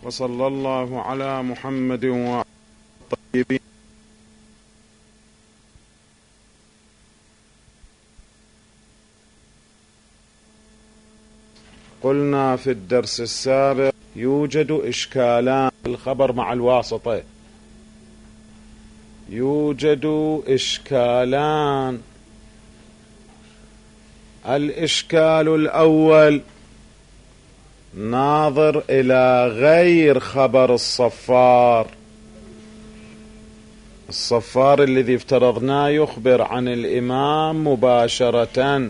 وصلى الله على محمد وعلى الطيبين. قلنا في الدرس السابق يوجد إشكالان في الخبر مع الواسطة. يوجد إشكالان. الإشكال الأول ناظر إلى غير خبر الصفار. الصفار الذي افترضناه يخبر عن الإمام مباشرة،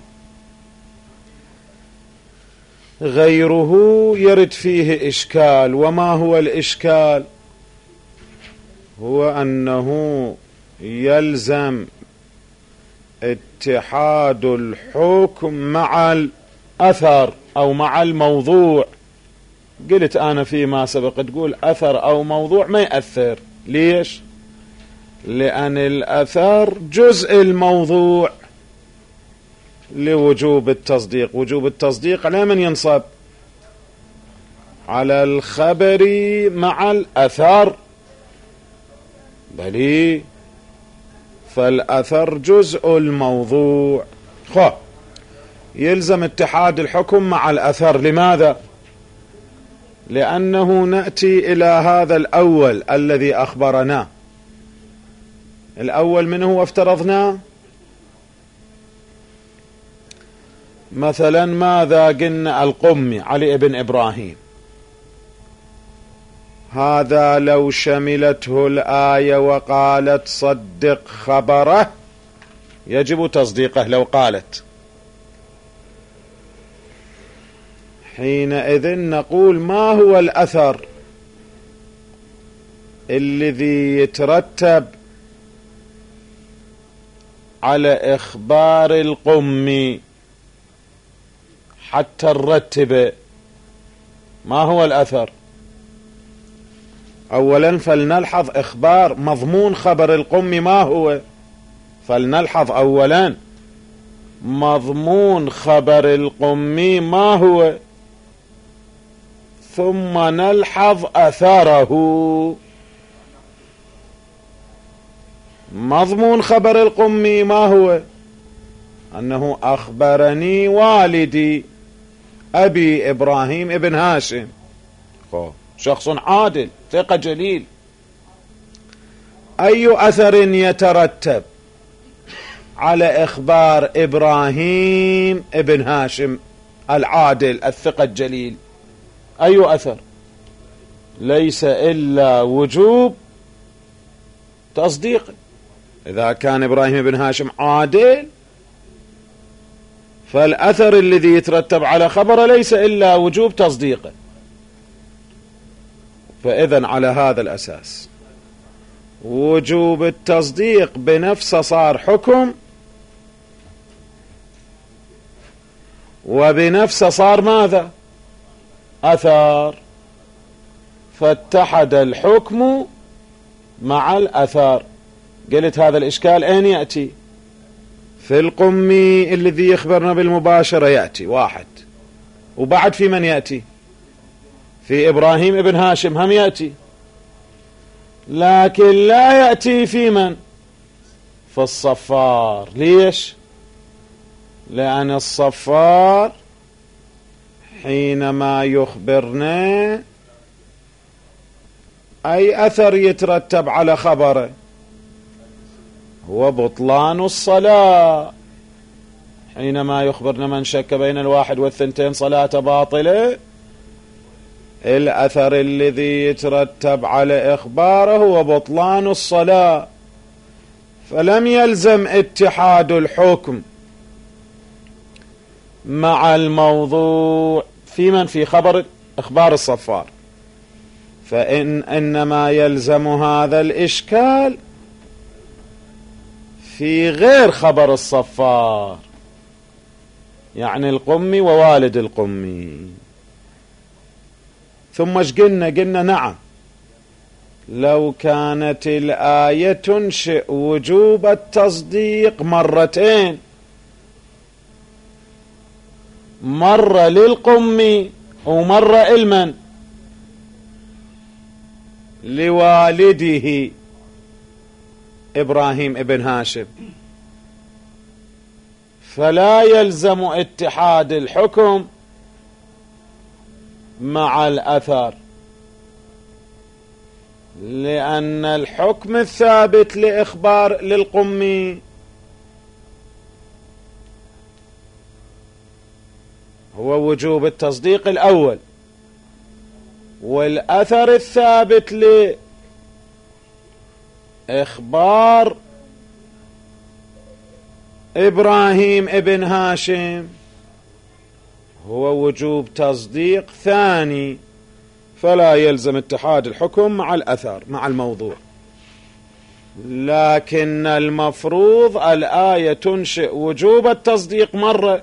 غيره يرد فيه إشكال. وما هو الإشكال؟ هو أنه يلزم اتحاد الحكم مع الأثر أو مع الموضوع. قلت أنا فيما سبق تقول أثر أو موضوع ما يأثر. ليش؟ لأن الأثر جزء الموضوع لوجوب التصديق. وجوب التصديق على من ينصب؟ على الخبر مع الأثر. بلي فالأثر جزء الموضوع. يلزم اتحاد الحكم مع الأثر. لماذا؟ لأنه نأتي إلى هذا الأول الذي أخبرنا. الأول منه وافترضناه مثلا ماذا قلنا؟ القمي علي بن إبراهيم. هذا لو شملته الآية وقالت صدق خبره يجب تصديقه. لو قالت حينئذ نقول ما هو الأثر الذي يترتب على إخبار القمي حتى نرتب؟ ما هو الأثر؟ أولا فلنلحظ إخبار مضمون خبر القمي ما هو. فلنلحظ أولا مضمون خبر القمي ما هو، ثم نلحظ أثره. مضمون خبر القمي ما هو؟ أنه أخبرني والدي أبي إبراهيم ابن هاشم، شخص عادل ثقة جليل. أي أثر يترتب على إخبار إبراهيم ابن هاشم العادل الثقة الجليل؟ أي أثر؟ ليس إلا وجوب تصديق. إذا كان إبراهيم بن هاشم عادل فالأثر الذي يترتب على خبره ليس إلا وجوب تصديقه. فإذن على هذا الأساس وجوب التصديق بنفسه صار حكم، وبنفسه صار ماذا؟ أثر. فاتحد الحكم مع الأثر. قلت هذا الإشكال أين يأتي؟ في القمي الذي يخبرنا بالمباشرة يأتي واحد، وبعد في من يأتي؟ في إبراهيم ابن هاشم هم يأتي، لكن لا يأتي في من؟ في الصفار. ليش؟ لأن الصفار حينما يخبرنا أي أثر يترتب على خبره؟ هو بطلان الصلاة. حينما يخبرنا من شك بين الواحد والثنتين صلاة باطلة، الأثر الذي يترتب على إخباره هو بطلان الصلاة. فلم يلزم اتحاد الحكم مع الموضوع في من؟ في خبر إخبار الصفار. إنما يلزم هذا الإشكال في غير خبر الصفار، يعني القمي ووالد القمي. ثم ايش قلنا؟ نعم لو كانت الآية تنشئ وجوب التصديق مرتين، مرة للقمي ومرة إلمن لوالده إبراهيم ابن هاشم، فلا يلزم اتحاد الحكم مع الأثر، لأن الحكم الثابت لإخبار للقمي هو وجوب التصديق الأول، والأثر الثابت لإخبار إبراهيم ابن هاشم هو وجوب تصديق ثاني، فلا يلزم اتحاد الحكم مع الأثر مع الموضوع. لكن المفروض الآية تنشئ وجوب التصديق مرة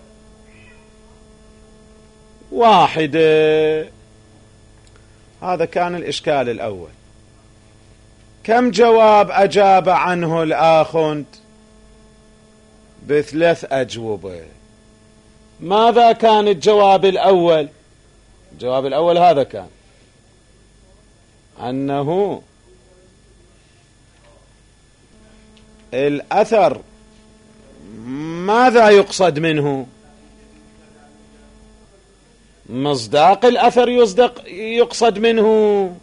واحدة. هذا كان الإشكال الأول. كم جواب أجاب عنه الآخوند؟ ب3 أجوبة. ماذا كان الجواب الأول؟ الجواب الأول هذا كان أنه الأثر ماذا يقصد منه؟ مصداق الأثر يقصد منه.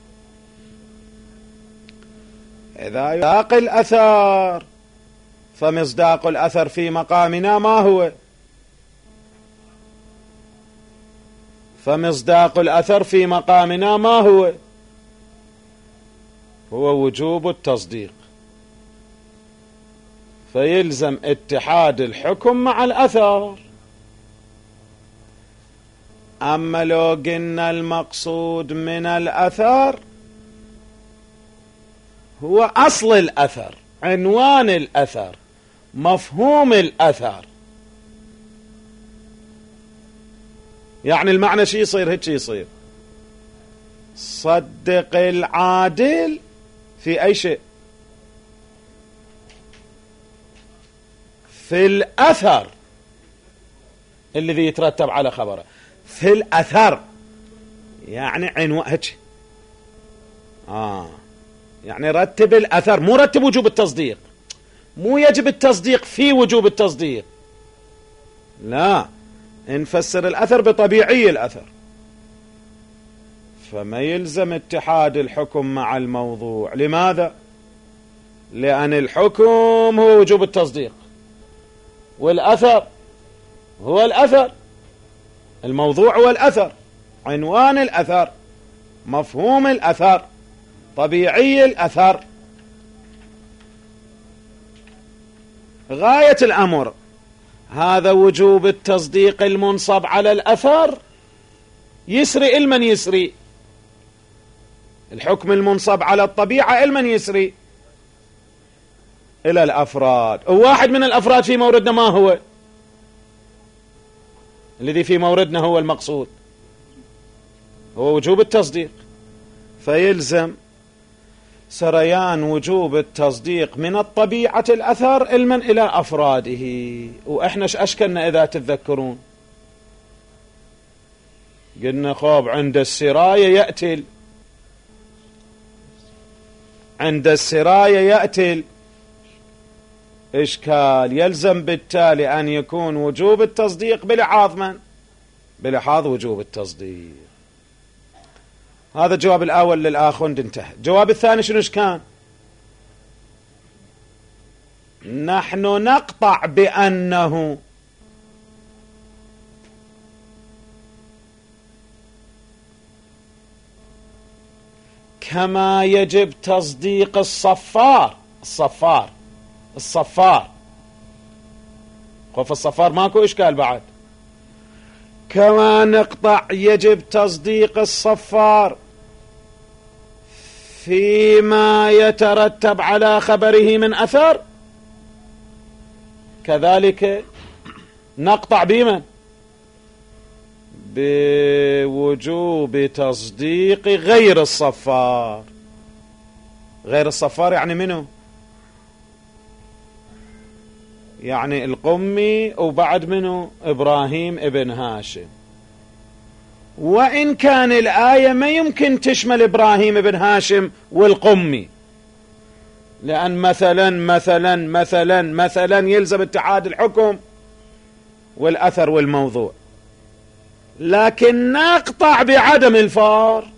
إذا مصداق الأثر فمصداق الأثر في مقامنا ما هو؟ فمصداق الأثر في مقامنا ما هو؟ هو وجوب التصديق، فيلزم اتحاد الحكم مع الأثر. أما لو قلنا المقصود من الأثر هو أصل الأثر، عنوان الأثر، مفهوم الأثر، يعني المعنى شي يصير هيك يصير: صدق العادل في أي شيء، في الأثر الذي يترتب على خبره، في الأثر يعني عنوان هيك. يعني رتب الأثر، مو رتب وجوب التصديق، مو يجب التصديق في وجوب التصديق، لا، نفسر الأثر بطبيعي الأثر. فما يلزم اتحاد الحكم مع الموضوع. لماذا؟ لأن الحكم هو وجوب التصديق، والأثر هو الأثر، الموضوع هو الأثر، عنوان الأثر، مفهوم الأثر، طبيعي الأثر. غاية الأمر هذا وجوب التصديق المنصب على الأثر يسري المن يسري، الحكم المنصب على الطبيعة المن يسري إلى الأفراد. وواحد من الأفراد في موردنا ما هو؟ الذي في موردنا هو المقصود، هو وجوب التصديق. فيلزم سريان وجوب التصديق من الطبيعة الأثر علما إلى أفراده. وإحنا أشكلنا إذا تتذكرون؟ قلنا خوب عند السراية يأتي، عند السراية يأتي إشكال، يلزم بالتالي أن يكون وجوب التصديق بلحاظ من؟ بلحاظ وجوب التصديق. هذا الجواب الأول للآخوند انتهى. الجواب الثاني شنو كان؟ نحن نقطع بأنه كما يجب تصديق الصفار خوف الصفار ماكو إشكال بعد، كما نقطع يجب تصديق الصفار فيما يترتب على خبره من أثر، كذلك نقطع بمن؟ بوجوب تصديق غير الصفار. غير الصفار يعني منه؟ يعني القمي وبعد منه إبراهيم ابن هاشم. وإن كان الآية ما يمكن تشمل إبراهيم بن هاشم والقمي، لأن مثلا يلزم اتحاد الحكم والأثر والموضوع، لكن نقطع بعدم الفرق.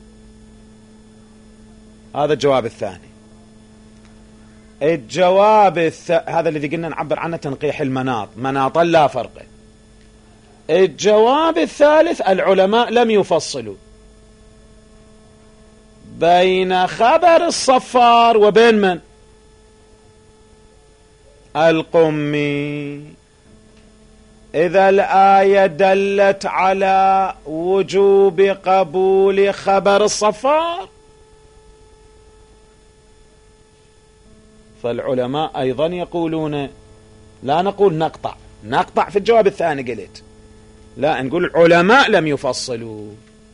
هذا الجواب الثاني. الجواب هذا الذي قلنا نعبر عنه تنقيح المناط، مناطا لا فرق. الجواب الثالث: العلماء لم يفصلوا بين خبر الصفار وبين من؟ القمي. إذا الآية دلت على وجوب قبول خبر الصفار، فالعلماء أيضا يقولون لا نقول نقطع في الجواب الثاني قلت، لا نقول العلماء لم يفصلوا،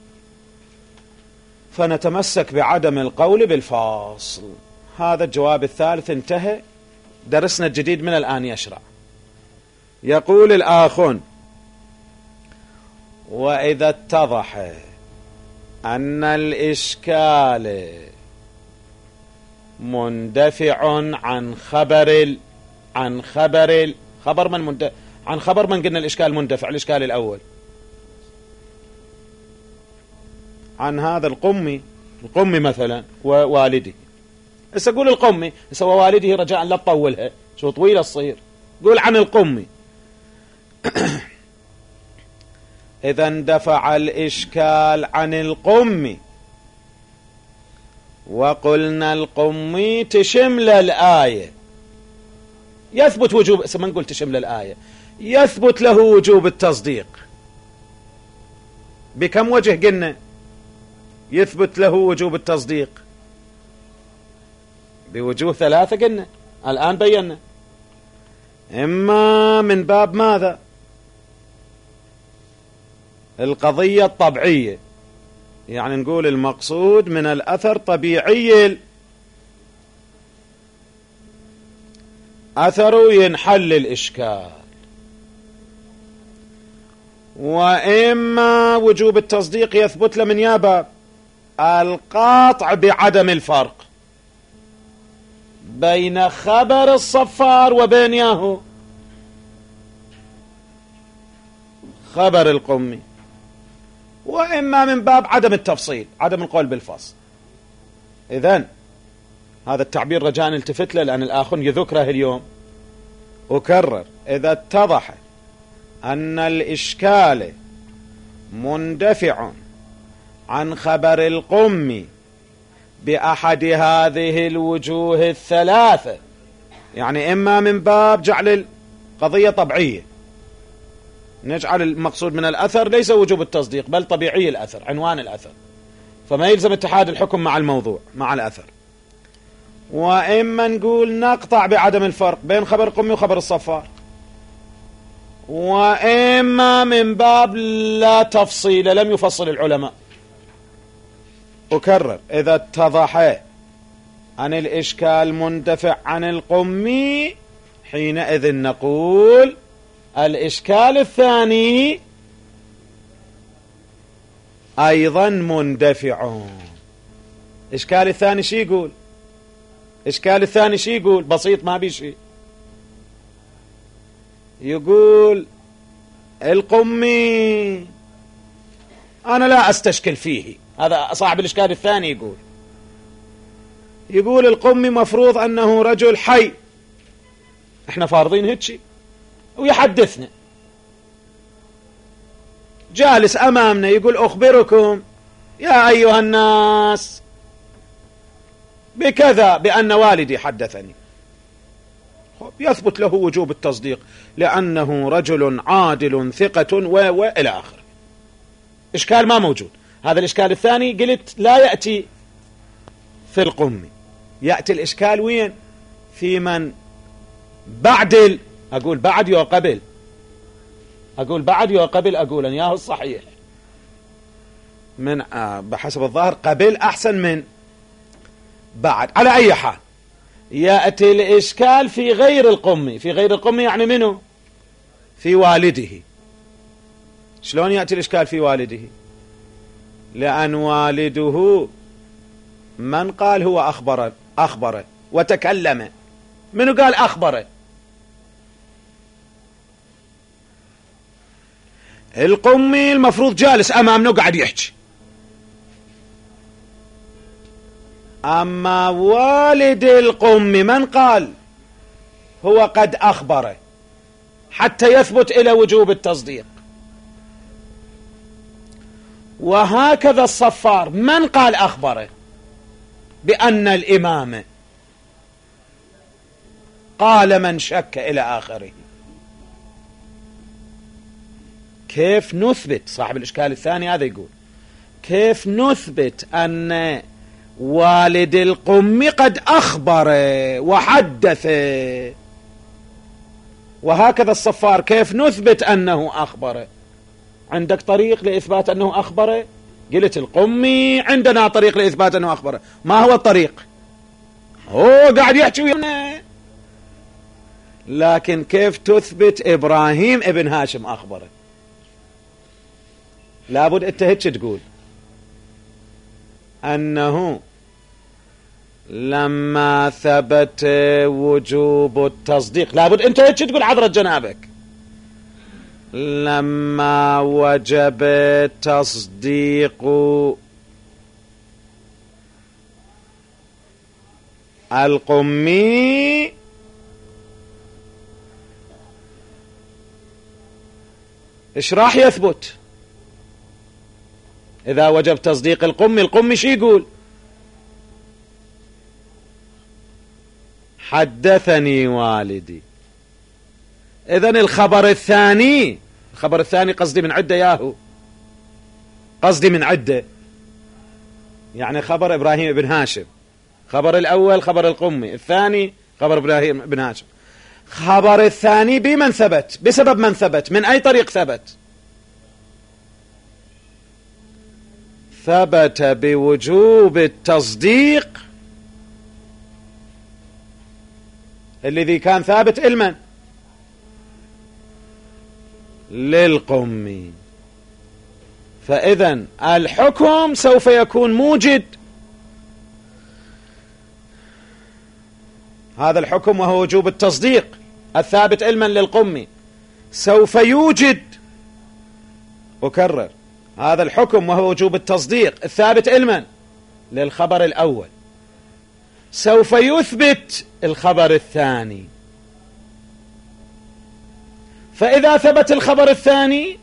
فنتمسك بعدم القول بالفاصل. هذا الجواب الثالث انتهى، درسنا الجديد من الآن يشرع. يقول الآخون: وإذا اتضح أن الإشكال مندفع عن خبر من قلنا الإشكال مندفع؟ الإشكال الأول عن هذا القمي مثلا ووالده. هسه قول القمي، هسه ووالده رجاء لا تطولها، شو طويلة تصير، قول عن القمي. إذا اندفع الإشكال عن القمي وقلنا القمي تشمل الآية، يثبت وجوب، ما نقول تشمل الآية، يثبت له وجوب التصديق. بكم وجه قلنا يثبت له وجوب التصديق؟ بوجوه ثلاثة قلنا، الآن بينا. إما من باب ماذا؟ القضية الطبيعية، يعني نقول المقصود من الأثر طبيعي، أثره ينحل الإشكال. وإما وجوب التصديق يثبت له من يا باب القاطع بعدم الفرق بين خبر الصفار وبين ياهو خبر القمي. وإما من باب عدم التفصيل، عدم القول بالفصل. إذن هذا التعبير رجاء التفت له، لأن الآخر يذكره اليوم. أكرر: إذا اتضح أن الإشكال مندفع عن خبر القمي بأحد هذه الوجوه الثلاثة، يعني إما من باب جعل القضية طبيعية، نجعل المقصود من الأثر ليس وجوب التصديق بل طبيعي الأثر، عنوان الأثر، فما يلزم اتحاد الحكم مع الموضوع مع الأثر. وإما نقول نقطع بعدم الفرق بين خبر القمي وخبر الصفار. وإما من باب لا تفصيل، لم يفصل العلماء. أكرر: إذا اتضح أن الإشكال مندفع عن القمي، حينئذ نقول الإشكال الثاني أيضا مندفع. إشكال الثاني شي يقول؟ إشكال الثاني شي يقول؟ بسيط ما بيشي. يقول القمي أنا لا أستشكل فيه، هذا صاحب الإشكال الثاني يقول القمي مفروض أنه رجل حي، احنا فارضين هيك، ويحدثنا جالس أمامنا يقول أخبركم يا أيها الناس بكذا بأن والدي حدثني، يثبت له وجوب التصديق لأنه رجل عادل ثقة وإلى آخره. إشكال ما موجود. هذا الإشكال الثاني قلت لا يأتي في القمي، يأتي الإشكال وين؟ في من بعد أقول بعد وقبل، أقول بعد وقبل، أقول أن ياهو الصحيح من بحسب الظاهر قبل أحسن من بعد. على أي حال يأتي الإشكال في غير القمي. في غير القمي يعني منه؟ في والده. شلون يأتي الإشكال في والده؟ لأن والده من قال هو أخبره وتكلم؟ منو قال أخبره؟ القمي المفروض جالس أمامنا وقاعد يحكي، أما والد القمي من قال هو قد أخبره حتى يثبت إلى وجوب التصديق. وهكذا الصفار من قال أخبره بأن الإمام قال من شك إلى آخره. كيف نثبت؟ صاحب الإشكال الثاني هذا يقول كيف نثبت أن والد القم قد أخبر وحدث؟ وهكذا الصفار كيف نثبت أنه أخبر؟ عندك طريق لإثبات أنه أخبر؟ قلت القمي عندنا طريق لإثبات أنه أخبر. ما هو الطريق؟ هو قاعد يحكي ويانا، لكن كيف تثبت إبراهيم ابن هاشم أخبره؟ لابد أنت هيك تقول أنه لما ثبت وجوب التصديق، لابد أنت هيك تقول حضرة جنابك، لما وجب تصديق القمي ايش راح يثبت؟ إذا وجب تصديق القمي شي يقول؟ حدثني والدي. إذن الخبر الثاني قصدي من عدة ياهو، قصدي من عدة، يعني خبر إبراهيم بن هاشم، خبر الأول خبر القمي، الثاني خبر إبراهيم بن هاشم. خبر الثاني بمن ثبت؟ بسبب من ثبت؟ من أي طريق ثبت؟ ثبت بوجوب التصديق الذي كان ثابت علما للقمي. فإذن الحكم سوف يكون موجد، هذا الحكم وهو وجوب التصديق الثابت علما للقمي سوف يوجد، أكرر، هذا الحكم وهو وجوب التصديق الثابت علما للخبر الأول سوف يثبت الخبر الثاني. فإذا ثبت الخبر الثاني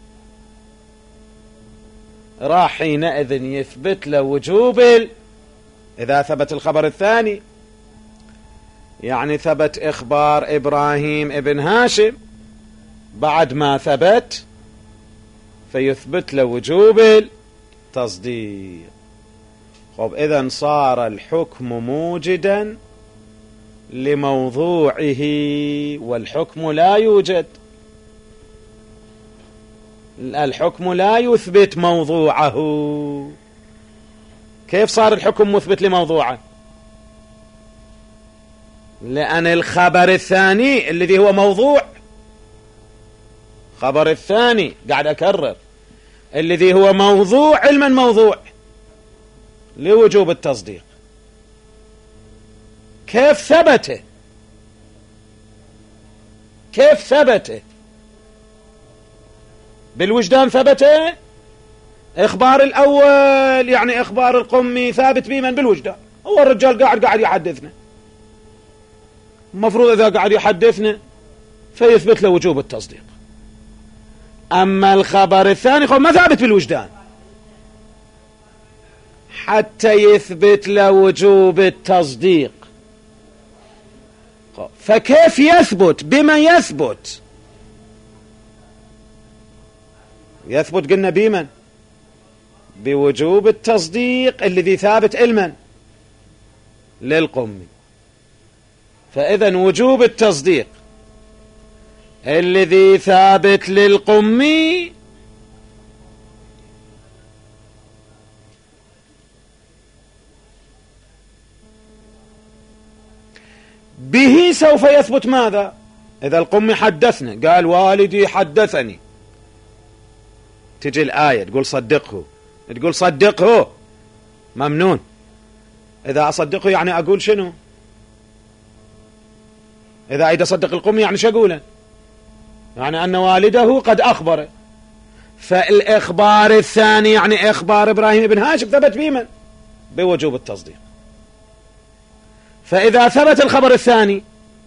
راح حينئذ يثبت له وجوب إذا ثبت الخبر الثاني يعني ثبت إخبار إبراهيم ابن هاشم بعد ما ثبت فيثبت له وجوب التصديق. خب إذن صار الحكم موجدا لموضوعه والحكم لا يوجد، الحكم لا يثبت موضوعه. كيف صار الحكم مثبت لموضوعه؟ لأن الخبر الثاني الذي هو موضوع، خبر الثاني قاعد أكرر الذي هو موضوع علما موضوع لوجوب التصديق، كيف ثبته؟ كيف ثبته؟ بالوجدان ثبته. إخبار الأول يعني إخبار القمي ثابت بمن؟ بالوجدان. هو الرجال قاعد يحدثنا، المفروض إذا قاعد يحدثنا فيثبت له وجوب التصديق. أما الخبر الثاني ما ثابت بالوجدان حتى يثبت له وجوب التصديق. فكيف يثبت؟ بما يثبت؟ يثبت قلنا بمن؟ بوجوب التصديق الذي ثابت علما للقمي. فإذن وجوب التصديق الذي ثابت للقمي به سوف يثبت ماذا؟ إذا القمي حدثنا قال والدي حدثني، تجي الآية تقول صدقه، تقول صدقه، ممنون. إذا أصدقه يعني أقول شنو؟ إذا أريد أصدق القمي يعني شو أقوله؟ يعني أن والده قد أخبره. فالإخبار الثاني يعني إخبار إبراهيم بن هاشم ثبت بمن؟ بوجوب التصديق. فإذا ثبت الخبر الثاني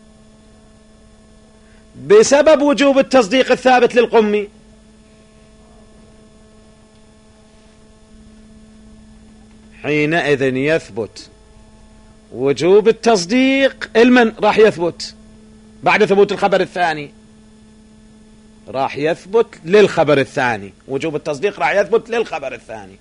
بسبب وجوب التصديق الثابت للقمي، حينئذ يثبت وجوب التصديق. المن راح يثبت بعد ثبوت الخبر الثاني؟ راح يثبت للخبر الثاني. وجوب التصديق راح يثبت للخبر الثاني.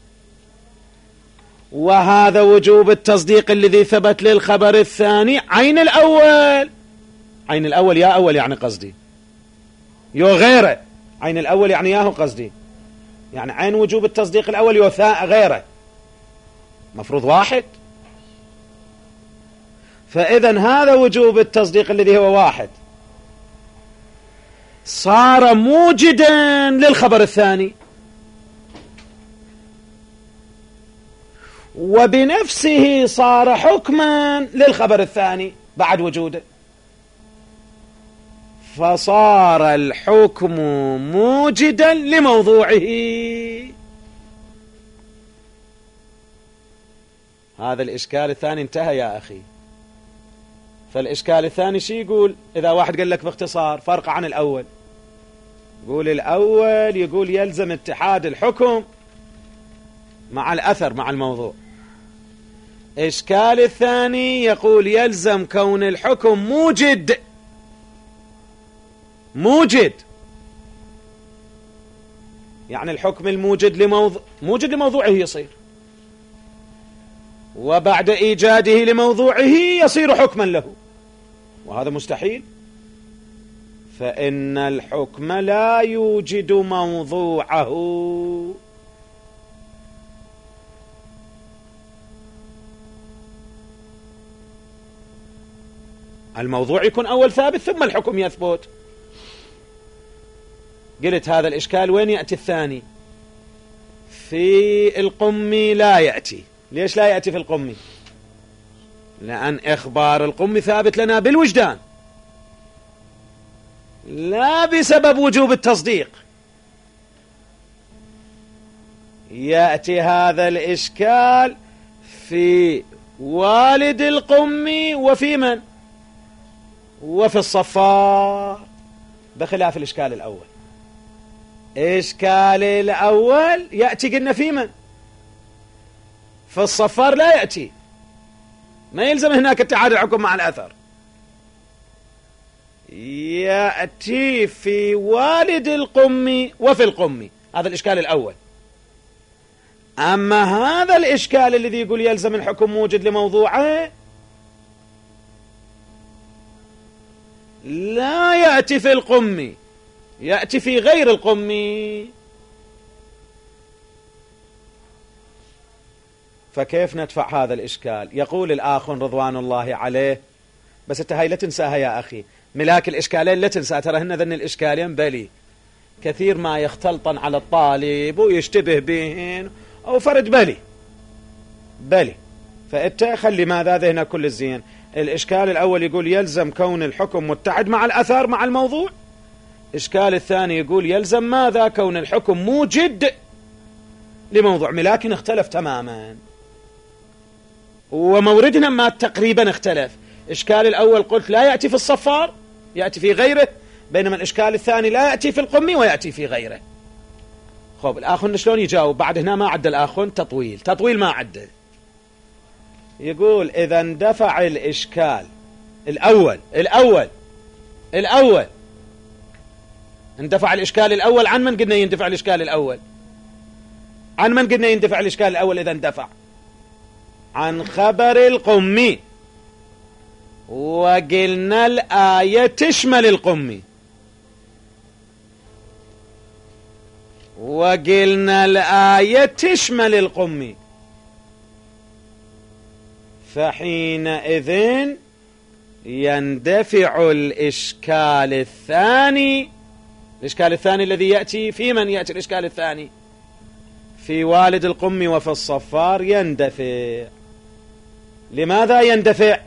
وهذا وجوب التصديق الذي ثبت للخبر الثاني عين الأول. عين الأول يا أول يعني قصدي، يو غيره. عين الأول يعني ياهو قصدي، يعني عين وجوب التصديق الأول يو غيره، مفروض واحد. فإذا هذا وجوب التصديق الذي هو واحد صار موجدا للخبر الثاني، وبنفسه صار حكما للخبر الثاني بعد وجوده. فصار الحكم موجدا لموضوعه. هذا الإشكال الثاني انتهى يا أخي. فالإشكال الثاني شي يقول؟ إذا واحد قال لك باختصار فرق عن الأول، يقول الأول يقول يلزم اتحاد الحكم مع الأثر مع الموضوع. إشكال الثاني يقول يلزم كون الحكم موجد يعني الحكم الموجد موجد لموضوعه يصير، وبعد إيجاده لموضوعه يصير حكما له، وهذا مستحيل. فإن الحكم لا يوجد موضوعه. الموضوع يكون أول ثابت ثم الحكم يثبت. قلت هذا الإشكال وين يأتي الثاني؟ في القمي لا يأتي. ليش لا يأتي في القمي؟ لأن إخبار القمي ثابت لنا بالوجدان لا بسبب وجوب التصديق. يأتي هذا الإشكال في والد القمي وفي من؟ وفي الصفار، بخلاف الإشكال الأول. إشكال الأول يأتي قلنا في من؟ في الصفار لا يأتي، ما يلزم هناك اتحاد الحكم مع الأثر، يأتي في والد القمي وفي القمي. هذا الإشكال الأول. أما هذا الإشكال الذي يقول يلزم الحكم موجد لموضوعه لا يأتي في القمي، يأتي في غير القمي. فكيف ندفع هذا الإشكال؟ يقول الآخ رضوان الله عليه، بس انت هاي لا تنساها يا أخي، ملاك الإشكالين لا تنسى، ترى هن ذن الإشكالين بلي كثير ما يختلطن على الطالب ويشتبه بهن أو فرد بلي. فأنت خلي ماذا ذهنا كل الزين. الإشكال الأول يقول يلزم كون الحكم متحد مع الأثر مع الموضوع. الإشكال الثاني يقول يلزم ماذا؟ كون الحكم موجد لموضوع. لكن اختلف تماما، وموردنا ما تقريبا اختلف. إشكال الأول قلت لا يأتي في الصفار، يأتي في غيره، بينما الإشكال الثاني لا يأتي في القمي ويأتي في غيره. خب الآخر شلون يجاوب؟ بعد هنا ما عد الآخر تطويل ما عد. يقول إذا اندفع الإشكال الأول اندفع الإشكال الأول عن من قلنا يندفع الإشكال الأول؟ عن من قلنا يندفع الإشكال الأول إذا اندفع؟ عن خبر القمي، وقلنا الآية تشمل القمي، فحينئذ يندفع الإشكال الثاني. الإشكال الثاني الذي يأتي في من؟ يأتي الإشكال الثاني في والد القم وفي الصفار يندفع. لماذا يندفع؟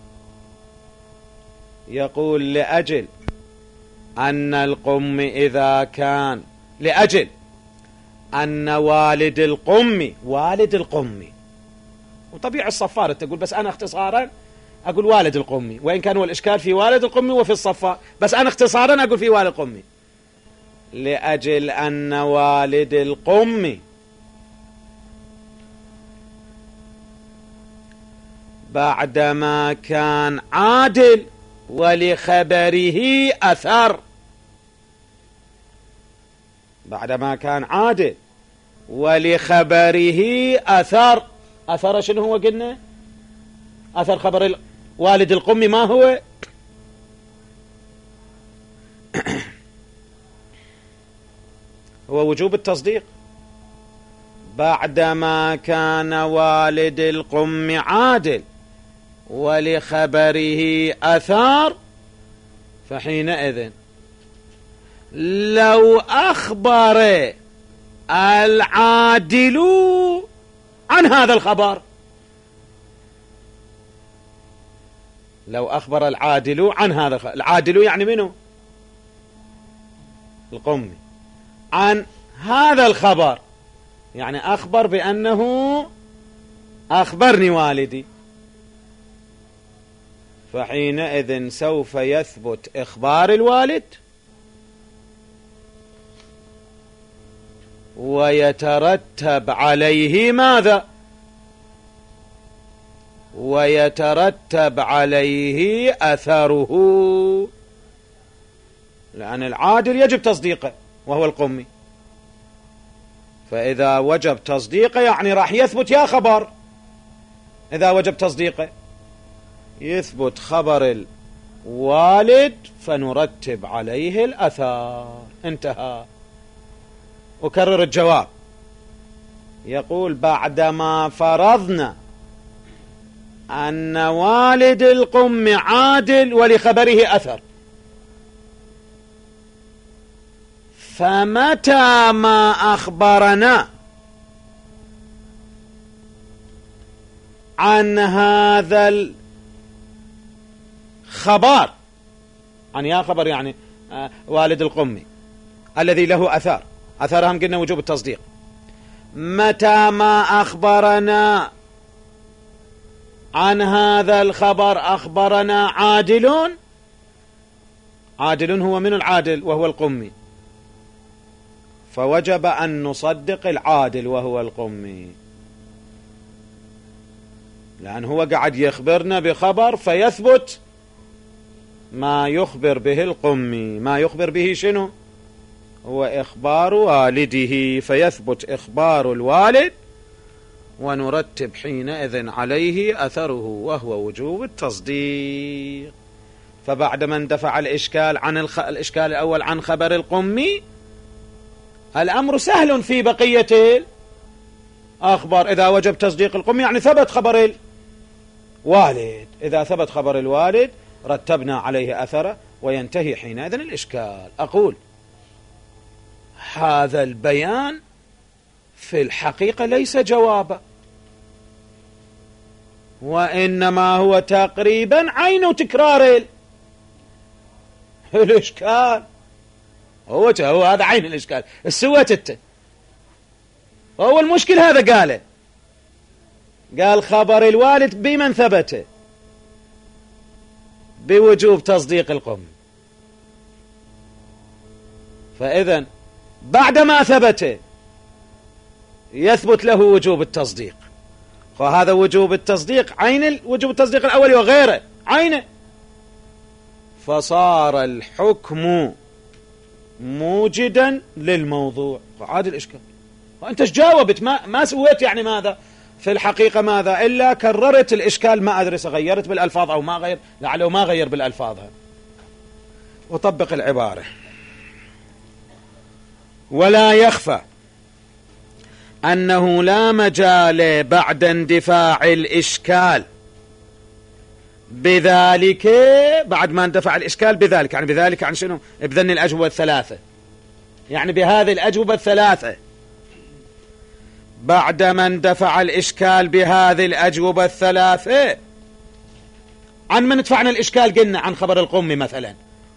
يقول لأجل أن القم إذا كان لأجل أن والد القم وطبيعي الصفار تقول، بس أنا اختصارا أقول والد القم، وإن كان هو الإشكال في والد القم وفي الصفار، بس أنا اختصارا أقول في والد القم. لأجل أن والد القم بعدما كان عادل ولخبره أثر، بعدما كان عادل ولخبره أثر. أثر شنو هو قلنا؟ أثر خبر والد القم ما هو؟ هو وجوب التصديق. بعدما كان والد القم عادل ولخبره أثار، فحينئذ لو أخبر العادل عن هذا الخبر، لو أخبر العادل عن هذا الخبر، العادل يعني منه؟ القمي. عن هذا الخبر يعني أخبر بأنه أخبرني والدي، فحينئذ سوف يثبت إخبار الوالد ويترتب عليه ماذا؟ ويترتب عليه أثره، لأن العادل يجب تصديقه وهو القمي، فإذا وجب تصديقه يعني راح يثبت يا خبر. إذا وجب تصديقه يثبت خبر الوالد فنرتب عليه الأثار. انتهى. أكرر الجواب. يقول بعدما فرضنا أن والد القم عادل ولخبره أثر، فمتى ما أخبرنا عن هذا الخبر، عن يا خبر يعني والد القمي الذي له أثار، أثرهم قلنا وجوب التصديق. متى ما أخبرنا عن هذا الخبر أخبرنا عادل، عادل هو من العادل وهو القمي، فوجب أن نصدق العادل وهو القمي، لأن هو قاعد يخبرنا بخبر فيثبت ما يخبر به القمي. ما يخبر به شنو؟ هو إخبار والده، فيثبت إخبار الوالد ونرتب حينئذ عليه أثره وهو وجوب التصديق. فبعدما اندفع الإشكال عن الإشكال الأول عن خبر القمي، الأمر سهل في بقية الأخبار. إذا وجب تصديق القمي يعني ثبت خبر الوالد، إذا ثبت خبر الوالد رتبنا عليه أثره وينتهي حينئذ الإشكال. أقول هذا البيان في الحقيقة ليس جوابا، وإنما هو تقريبا عين تكرار الإشكال. هو هذا عين الإشكال. السويت انت هو المشكل هذا قاله، قال خبر الوالد بمن ثبت؟ بوجوب تصديق القم. فإذن بعدما ثبت يثبت له وجوب التصديق، وهذا وجوب التصديق عين وجوب التصديق الأول وغيره عينه، فصار الحكم موجدا للموضوع. عاد الإشكال وأنت ايش جاوبت؟ ما سويت يعني ماذا في الحقيقة، ماذا إلا كررت الإشكال. ما أدري غيرت بالألفاظ أو ما غير، لعله ما غير بالألفاظ. وطبق العبارة. ولا يخفى أنه لا مجال بعد اندفاع الإشكال بذلك، بعد ما اندفع الإشكال بذلك، يعني بذلك عن شنو؟ بذن الأجوبة الثلاثة، يعني بهذه الأجوبة الثلاثة بعدما اندفع الإشكال بهذه الأجوبة الثلاثة. عن من دفعنا الإشكال؟ قلنا عن خبر القمي مثلا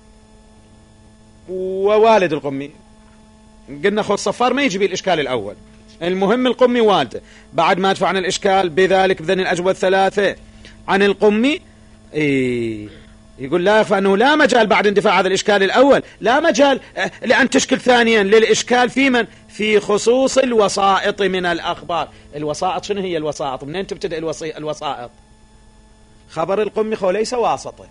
ووالد القمي. قلنا خذ صفار ما يجي الإشكال الأول، المهم القمي والده. بعد ما دفعنا الإشكال بذلك بذن الأجوبة الثلاثة عن القمي، يقول لا يخفى أنه لا مجال بعد اندفاع هذا الإشكال الأول، لا مجال لأن تشكل ثانيا للإشكال في من؟ في خصوص الوسائط من الأخبار. الوسائط شنو هي الوسائط؟ منين تبتدئ الوسائط؟ خبر القمي هو ليس واسطة.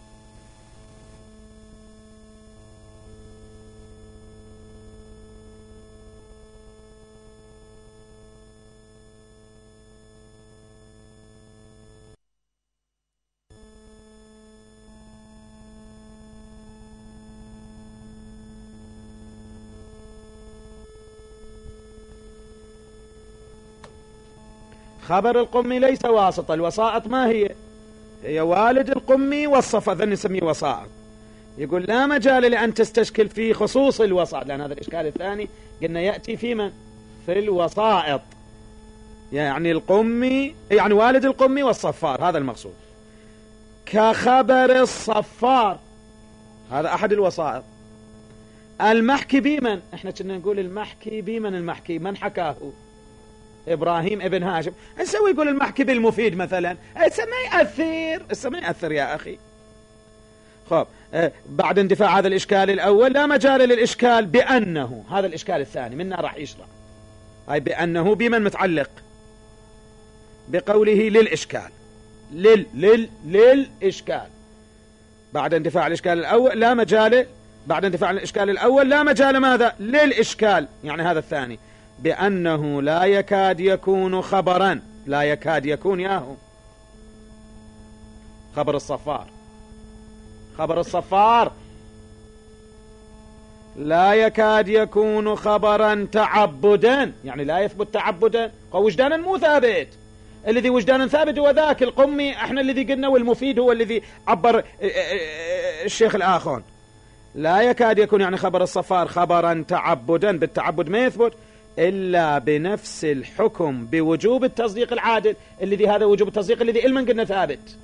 خبر القمي ليس واسطة. الوسائط ما هي؟ هي والد القمي والصفا، ذن نسميه وسائط. يقول لا مجال لأن تستشكل في خصوص الوسائط، لأن هذا الإشكال الثاني قلنا يأتي في من؟ في الوسائط، يعني القمي، يعني والد القمي والصفار، هذا المقصود. كخبر الصفار هذا أحد الوسائط. المحكي بمن؟ احنا كنا نقول المحكي بمن؟ المحكي من حكاه؟ إبراهيم ابن هاشم. نسوي يقول المحكي بالمفيد مثلا، ما يأثر يا أخي. خب بعد اندفاع هذا الإشكال الأول لا مجال للإشكال بأنه، هذا الإشكال الثاني منا راح يشرح. هاي بأنه بمن متعلق؟ بقوله للإشكال، للإشكال. بعد اندفاع الإشكال الأول لا مجال، بعد اندفاع الإشكال الأول لا مجال ماذا؟ للإشكال، يعني هذا الثاني بأنه لا يكاد يكون خبرا، لا يكاد يكون ياهو خبر الصفار، خبر الصفار لا يكاد يكون خبرا تعبدا، يعني لا يثبت تعبدا. وجدانا مو ثابت، الذي وجدانا ثابت هو ذاك القمي، احنا الذي قلنا، والمفيد هو الذي عبر الشيخ الآخون. لا يكاد يكون يعني خبر الصفار خبرا تعبدا، بالتعبد ما يثبت إلا بنفس الحكم بوجوب التصديق العادل، الذي هذا وجوب التصديق الذي علما قلنا ثابت.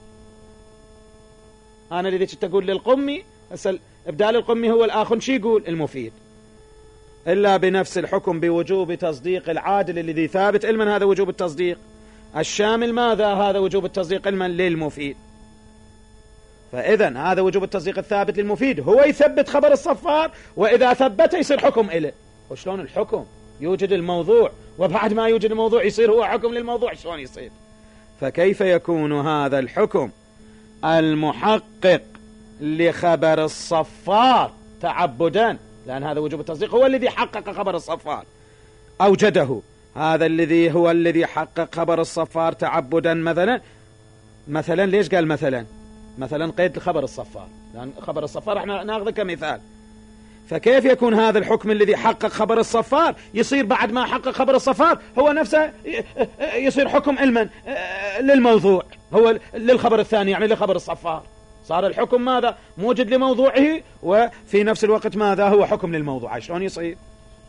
أنا الذي تقول للقمي إبدال القمي هو الآخر، شي يقول المفيد؟ إلا بنفس الحكم بوجوب تصديق العادل الذي ثابت علما، هذا وجوب التصديق الشامل ماذا؟ هذا وجوب التصديق علما للمفيد. فإذا هذا وجوب التصديق الثابت للمفيد هو يثبت خبر الصفار، وإذا ثبت يصير حكم إله. وشلون الحكم؟ يوجد الموضوع، وبعد ما يوجد الموضوع يصير هو حكم للموضوع، شلون يصير؟ فكيف يكون هذا الحكم المحقق لخبر الصفار تعبدا؟ لأن هذا وجوب التصديق هو الذي حقق خبر الصفار، أوجده، هذا الذي هو الذي حقق خبر الصفار تعبدا. مثلا ليش قال مثلا قيد خبر الصفار؟ لأن خبر الصفار احنا ناخذه كمثال. فكيف يكون هذا الحكم الذي حقق خبر الصفار يصير بعد ما حقق خبر الصفار هو نفسه يصير حكم علما للموضوع، هو للخبر الثاني، يعني لخبر الصفار صار الحكم ماذا؟ موجد لموضوعه، وفي نفس الوقت ماذا؟ هو حكم للموضوع. شلون يصير؟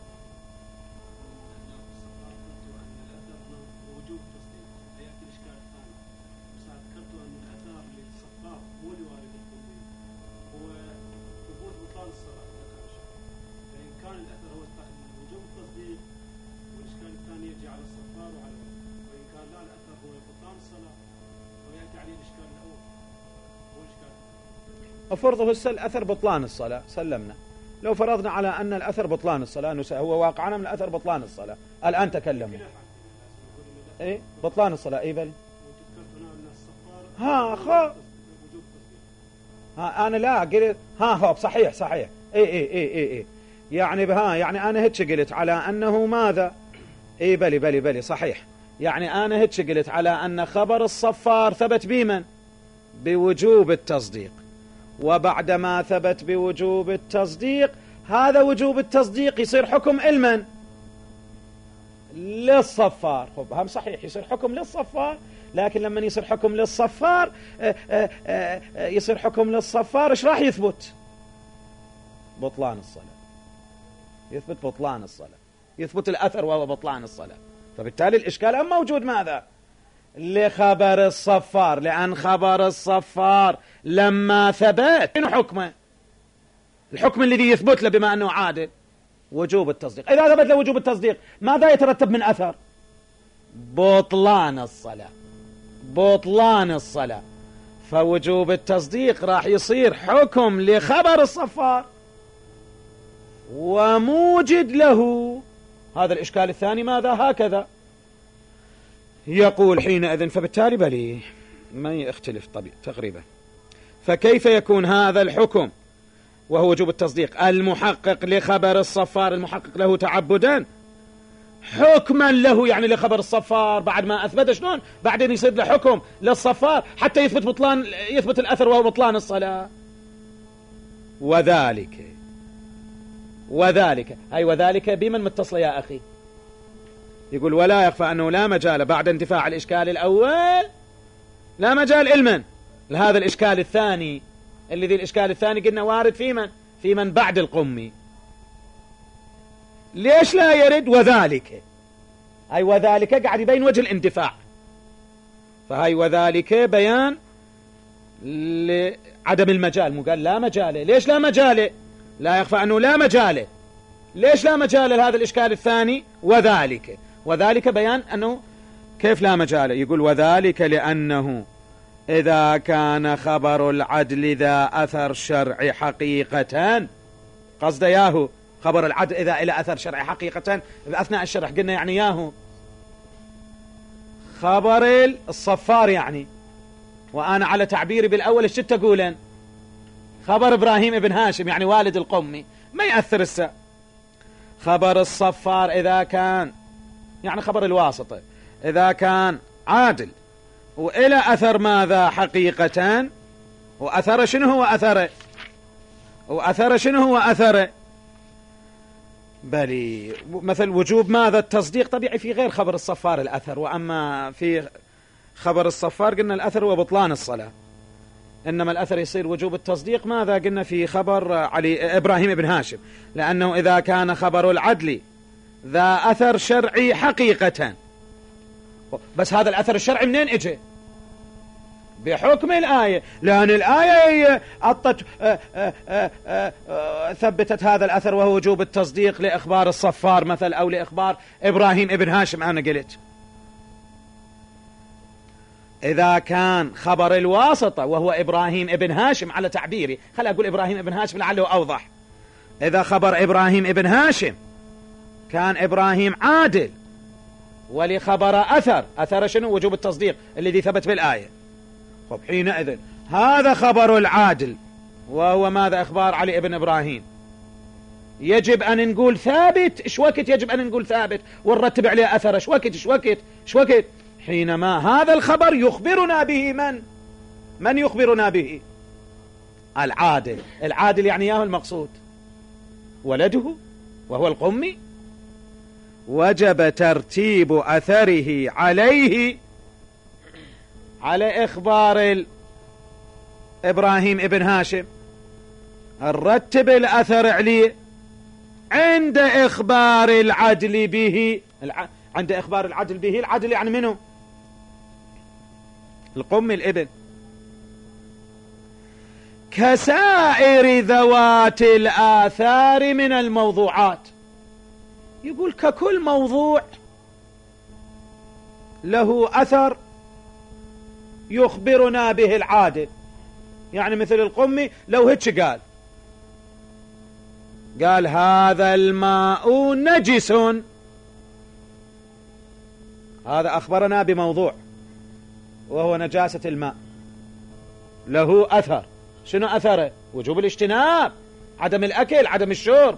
فرضه الأثر بطلان الصلاة، سلمنا. لو فرضنا على أن الأثر بطلان الصلاة، هو واقعنا من الأثر بطلان الصلاة، الآن تكلموا إيه بطلان الصلاة. إيه بل أنا لا قلت هو صحيح إيه يعني يعني أنا هيك قلت على أنه ماذا؟ إيه بلي صحيح. يعني أنا هيك قلت على أن خبر الصفار ثبت بمن؟ بوجوب التصديق، وبعدما ثبت بوجوب التصديق هذا وجوب التصديق يصير حكم علما للصفار. هم صحيح يصير حكم للصفار، لكن لما يصير حكم للصفار يصير حكم للصفار ايش راح يثبت؟ بطلان الصلاة. يثبت بطلان الصلاة، يثبت الأثر وهو بطلان الصلاة. فبالتالي الإشكال موجود ماذا؟ لخبر الصفار، لأن خبر الصفار لما ثبت شنو حكمه؟ الحكم الذي يثبت له بما أنه عادل وجوب التصديق. إذا ثبت له وجوب التصديق ماذا يترتب من أثر؟ بطلان الصلاة، بطلان الصلاة. فوجوب التصديق راح يصير حكم لخبر الصفار وموجد له. هذا الإشكال الثاني ماذا؟ هكذا يقول حينئذ. فبالتالي بلي ما يختلف طبيعي تقريبا. فكيف يكون هذا الحكم وهو وجوب التصديق المحقق لخبر الصفار المحقق له تعبدا حكما له، يعني لخبر الصفار بعد ما أثبت شلون بعدين يصير له حكم للصفار حتى يثبت بطلان، يثبت الأثر وهو بطلان الصلاة. وذلك أي وذلك بمن متصل يا أخي؟ يقول ولا يخفى أنه لا مجال بعد انتفاع الإشكال الأول، لا مجال علما لهذا الإشكال الثاني، الذي الإشكال الثاني قلنا وارد في من بعد القمي. ليش لا يرد؟ وذلك أي وذلك قاعد يبين وجه الاندفاع. فهي وذلك بيان لعدم المجال، مو قال لا مجال. ليش لا مجال؟ لا يخفى أنه لا مجال. ليش لا مجال لهذا الإشكال الثاني؟ وذلك بيان أنه كيف لا مجال. يقول وذلك لأنه إذا كان خبر العدل ذا أثر شرعي حقيقة، قصد ياهو خبر العدل إذا إلى أثر شرعي حقيقة أثناء الشرح قلنا يعني ياهو خبر الصفار يعني. وأنا على تعبيري بالأول ايش تقولن؟ خبر إبراهيم ابن هاشم يعني والد القمي ما يأثر السا. خبر الصفار إذا كان يعني خبر الواسطة إذا كان عادل وإلى أثر ماذا حقيقة، وأثر شنو هو أثره، وأثر شنو هو أثره. بلي مثل وجوب ماذا؟ التصديق طبيعي في غير خبر الصفار الأثر، وأما في خبر الصفار قلنا الأثر هو بطلان الصلاة، إنما الأثر يصير وجوب التصديق ماذا؟ قلنا في خبر علي إبراهيم ابن هاشم، لأنه إذا كان خبر العدل ذا أثر شرعي حقيقة. بس هذا الأثر الشرعي منين إجي؟ بحكم الآية، لأن الآية ثبتت هذا الأثر وهو وجوب التصديق لإخبار الصفار مثل أو لإخبار إبراهيم ابن هاشم. أنا قلت إذا كان خبر الواسطة وهو إبراهيم ابن هاشم على تعبيري، خلي أقول إبراهيم ابن هاشم لعله أوضح. إذا خبر إبراهيم ابن هاشم كان إبراهيم عادل ولخبر أثر شنو؟ وجوب التصديق الذي ثبت بالآية. طب حينئذ هذا خبر العادل وهو ماذا؟ إخبار علي ابن إبراهيم، يجب أن نقول ثابت. إيش وقت يجب أن نقول ثابت ونرتب عليه أثر؟ إيش وقت حينما هذا الخبر يخبرنا به من يخبرنا به؟ العادل يعني ياهو المقصود ولده وهو القمي. وجب ترتيب أثره عليه على إخبار إبراهيم ابن هاشم، نرتب الأثر عليه عند إخبار العدل به. عند إخبار العدل به، العدل يعني منه؟ القم الابن. كسائر ذوات الآثار من الموضوعات، يقول ككل موضوع له أثر يخبرنا به العادل، يعني مثل القمي لو هيك قال هذا الماء نجس، هذا أخبرنا بموضوع وهو نجاسة الماء، له أثر. شنو أثره؟ وجوب الاجتناب، عدم الأكل، عدم الشرب.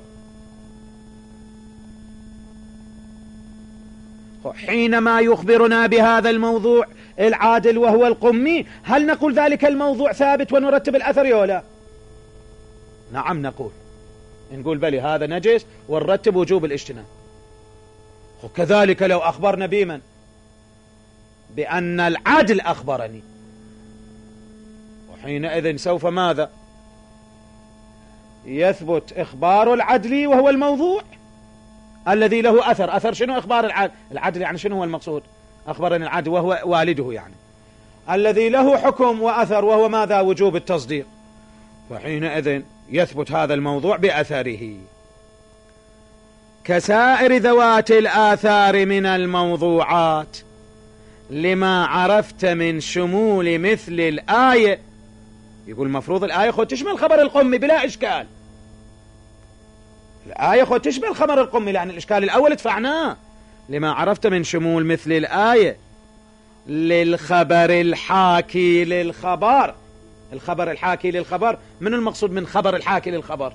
حينما يخبرنا بهذا الموضوع العادل وهو القمي، هل نقول ذلك الموضوع ثابت ونرتب الأثر يا لا؟ نعم نقول بلي هذا نجس ونرتب وجوب الاجتناب. وكذلك لو أخبرنا بمن؟ بأن العدل أخبرني، وحينئذ سوف ماذا؟ يثبت إخبار العدل وهو الموضوع الذي له أثر. أثر شنو؟ إخبار العدل. العدل يعني شنو هو المقصود؟ أخبرني العدل وهو والده يعني. الذي له حكم وأثر وهو ماذا؟ وجوب التصديق. فحينئذ يثبت هذا الموضوع بأثره كسائر ذوات الآثار من الموضوعات لما عرفت من شمول مثل الآية. يقول المفروض الآية خذ تشمل خبر القمي بلا إشكال. الآية خذ تشمل خبر القمي لأن الإشكال الأول ادفعناه. لما عرفت من شمول مثل الآية للخبر الحاكي للخبر. الخبر الحاكي للخبر، من المقصود من خبر الحاكي للخبر؟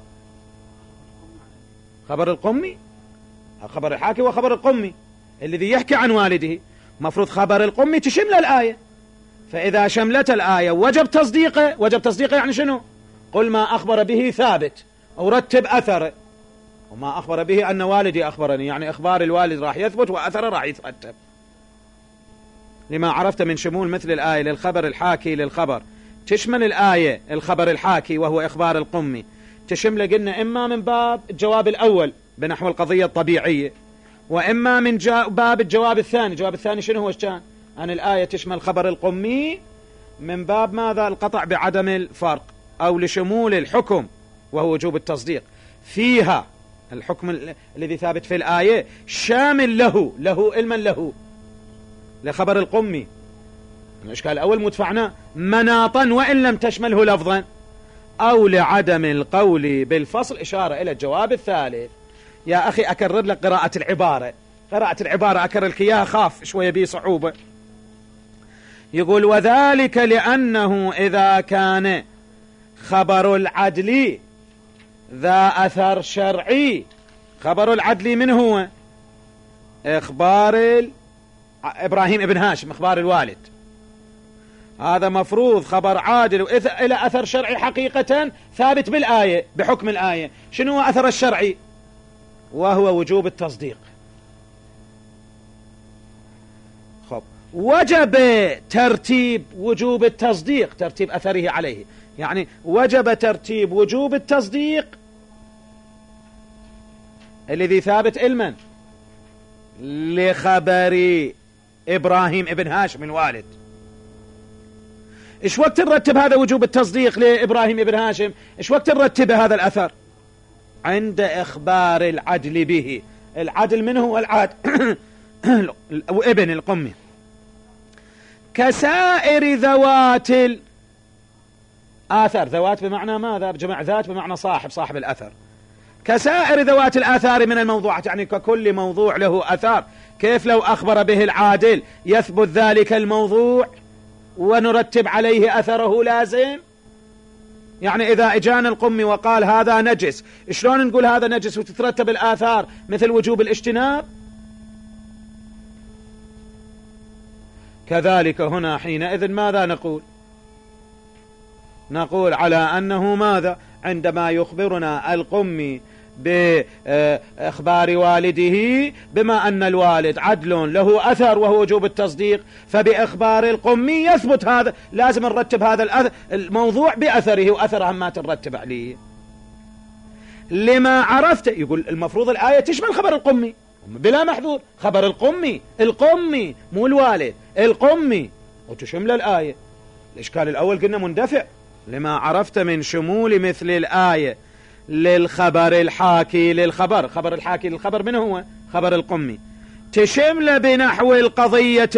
خبر القمي. الخبر الحاكي وخبر القمي الذي يحكي عن والده. مفروض خبر القمي تشمل الآية، فإذا شملت الآية وجب تصديقه. وجب تصديقه يعني شنو؟ قل ما أخبر به ثابت أو رتب أثره. وما أخبر به أن والدي أخبرني، يعني إخبار الوالد راح يثبت وأثره راح يترتب. لما عرفت من شمول مثل الآية للخبر الحاكي للخبر، تشمل الآية الخبر الحاكي وهو إخبار القمي، تشمل قلنا إما من باب الجواب الأول بنحو القضية الطبيعية، وإما من باب الجواب الثاني. الجواب الثاني شنو هو؟ كان أن الآية تشمل خبر القمي من باب ماذا؟ القطع بعدم الفرق، أو لشمول الحكم وهو وجوب التصديق فيها. الحكم الذي ثابت في الآية شامل له علما له لخبر القمي. الإشكال الأول مدفعنا مناطا وإن لم تشمله لفظا، أو لعدم القول بالفصل. إشارة إلى الجواب الثالث. يا أخي أكرر لك قراءة العبارة. قراءة العبارة أكرر لك إياها، خاف شوية بي صعوبة. يقول وذلك لأنه إذا كان خبر العدل ذا أثر شرعي. خبر العدل من هو؟ إخبار إبراهيم ابن هاشم، إخبار الوالد. هذا مفروض خبر عادل إلى أثر شرعي حقيقة ثابت بالآية بحكم الآية. شنو هو أثر الشرعي؟ وهو وجوب التصديق. خب وجب ترتيب وجوب التصديق، ترتيب أثره عليه، يعني وجب ترتيب وجوب التصديق الذي ثابت علما لخبر إبراهيم ابن هاشم الوالد. إيش وقت نرتب هذا وجوب التصديق لإبراهيم ابن هاشم؟ إيش وقت نرتب هذا الأثر؟ عند إخبار العدل به. العدل منه هو العدل ابن القمي. كسائر ذوات الآثار. ذوات بمعنى ماذا؟ بجمع ذات بمعنى صاحب الأثر. كسائر ذوات الآثار من الموضوعات، يعني ككل موضوع له أثار. كيف لو أخبر به العادل يثبت ذلك الموضوع ونرتب عليه أثره لازم؟ يعني إذا إجانا القمي وقال هذا نجس، شلون نقول هذا نجس وتترتب الآثار مثل وجوب الاجتناب؟ كذلك هنا حينئذ ماذا نقول؟ نقول على أنه ماذا؟ عندما يخبرنا القمي بإخبار والده بما أن الوالد عدل له أثر وهو وجوب التصديق، فبإخبار القمي يثبت هذا. لازم نرتب هذا الموضوع بأثره، وأثره ما ترتب عليه. لما عرفت، يقول المفروض الآية تشمل خبر القمي بلا محذور. خبر القمي مو الوالد، القمي، وتشمل الآية. الإشكال الأول قلنا مندفع. لما عرفت من شمول مثل الآية للخبر الحاكي للخبر. خبر الحاكي للخبر من هو؟ خبر القمي. تشمل بنحو القضية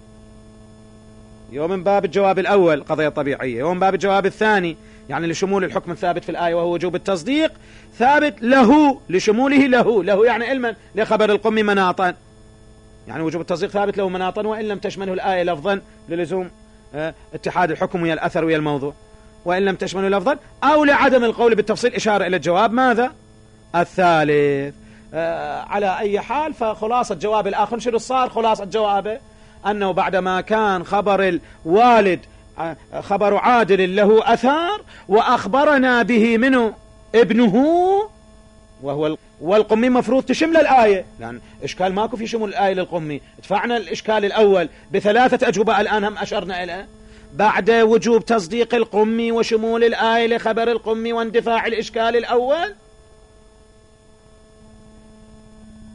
يوم من باب الجواب الأول قضية طبيعية، يوم من باب الجواب الثاني يعني لشمول الحكم الثابت في الآية وهو وجوب التصديق ثابت له، لشموله له يعني علما لخبر القمي مناطا، يعني وجوب التصديق ثابت له مناطا وإن لم تشمله الآية لفظا للزوم اتحاد الحكم ويا الأثر ويا الموضوع، وإن لم تشمله لفظا، أو لعدم القول بالتفصيل. إشارة إلى الجواب ماذا؟ الثالث. على أي حال فخلاصة جواب الآخر شنو صار؟ خلاصة جوابه أنه بعدما كان خبر الوالد خبر عادل له أثار وأخبرنا به منه ابنه وهو والقمي مفروض تشمل الآية، لأن إشكال ماكو في شمول الآية للقمي. دفعنا الإشكال الأول بثلاثة أجوبة الآن هم أشرنا إليه بعد وجوب تصديق القمي وشمول الآية لخبر القمي واندفاع الإشكال الأول.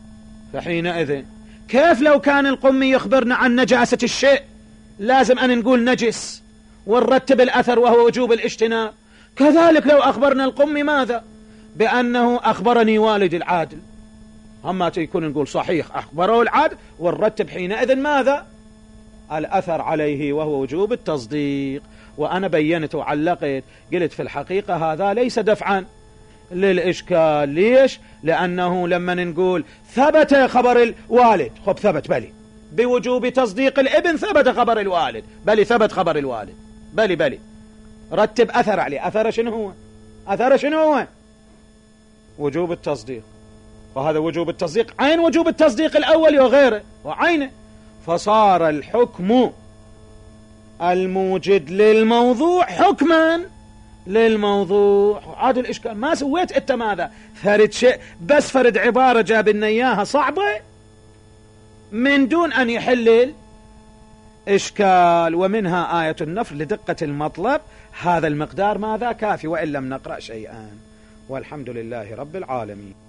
فحينئذ كيف لو كان القمي يخبرنا عن نجاسة الشيء لازم أن نقول نجس ونرتب الأثر وهو وجوب الاجتناب، كذلك لو أخبرنا القمي ماذا؟ بأنه أخبرني والدي العادل، أما يكون نقول صحيح أخبره العادل ونرتب حينئذ ماذا؟ الأثر عليه وهو وجوب التصديق. وأنا بينت وعلقت قلت في الحقيقة هذا ليس دفعا للإشكال. ليش؟ لأنه لما نقول ثبت خبر الوالد، خب ثبت بلي بوجوب تصديق الابن، ثبت خبر الوالد بلي، ثبت خبر الوالد بلي رتب أثر عليه. أثر شنو هو؟ أثر شنو هو؟ وجوب التصديق. وهذا وجوب التصديق عين وجوب التصديق الأول وغيره وعينه، فصار الحكم الموجد للموضوع حكما للموضوع. عاد الإشكال ما سويت أنت ماذا؟ فرد شيء بس، فرد عبارة جاب لنا إياها صعبة من دون أن يحل الإشكال. ومنها آية النفر لدقة المطلب، هذا المقدار ماذا كافي وإن لم نقرأ شيئا. والحمد لله رب العالمين.